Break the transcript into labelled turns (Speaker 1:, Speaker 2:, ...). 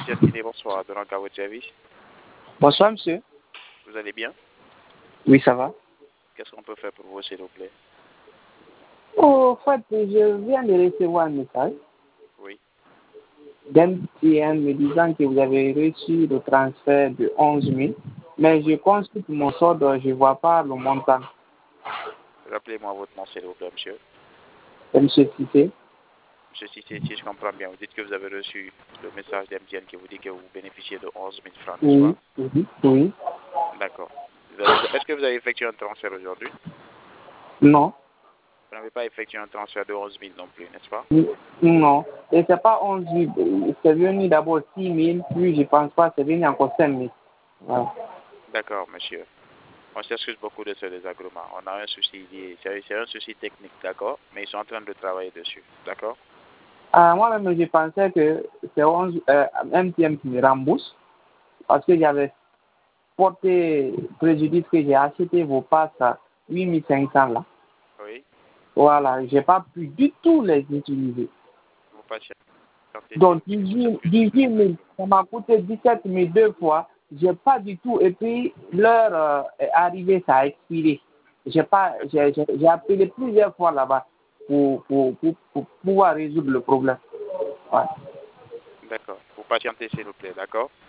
Speaker 1: Ciné, bonsoir. Donnant à votre service.
Speaker 2: Bonsoir, monsieur.
Speaker 1: Vous allez bien?
Speaker 2: Oui, ça va.
Speaker 1: Qu'est-ce qu'on peut faire pour vous, s'il vous plaît?
Speaker 2: Oh, en fait, je viens de recevoir un message
Speaker 1: Oui.
Speaker 2: d'MTN me disant que vous avez reçu le transfert de 11 000, mais je consulte mon solde, je ne vois pas le montant.
Speaker 1: Rappelez-moi votre nom, s'il vous plaît, monsieur.
Speaker 2: C'est monsieur Cissé.
Speaker 1: Monsieur Cissé, si je comprends bien, vous dites que vous avez reçu le message d'MTN qui vous dit que vous bénéficiez de 11 000 francs, n'est-ce pas?
Speaker 2: Oui.
Speaker 1: D'accord. Est-ce que vous avez effectué un transfert aujourd'hui?
Speaker 2: Non.
Speaker 1: Vous n'avez pas effectué un transfert de 11 000 non plus, n'est-ce pas?
Speaker 2: Non. Et c'est pas 11 000. C'est venu d'abord 6 000, puis je pense pas, c'est venu encore 5 000. Voilà.
Speaker 1: D'accord, monsieur. On s'excuse beaucoup de ce désagrément. On a un souci lié. C'est un souci technique, d'accord? Mais ils sont en train de travailler dessus, d'accord?
Speaker 2: Moi-même, je pensais que c'est 11, MTN qui me rembourse parce que j'avais porté préjudice que j'ai acheté vos passes à 8 500 là.
Speaker 1: Oui.
Speaker 2: Voilà, j'ai pas pu du tout les utiliser.
Speaker 1: Vous patientez.
Speaker 2: Donc 18 000, ça m'a coûté 17 000 deux fois. J'ai pas du tout. Et puis l'heure est arrivée, ça a expiré. J'ai appelé plusieurs fois là-bas pour pouvoir résoudre le problème. Ouais.
Speaker 1: D'accord. Vous patientez, s'il vous plaît, d'accord?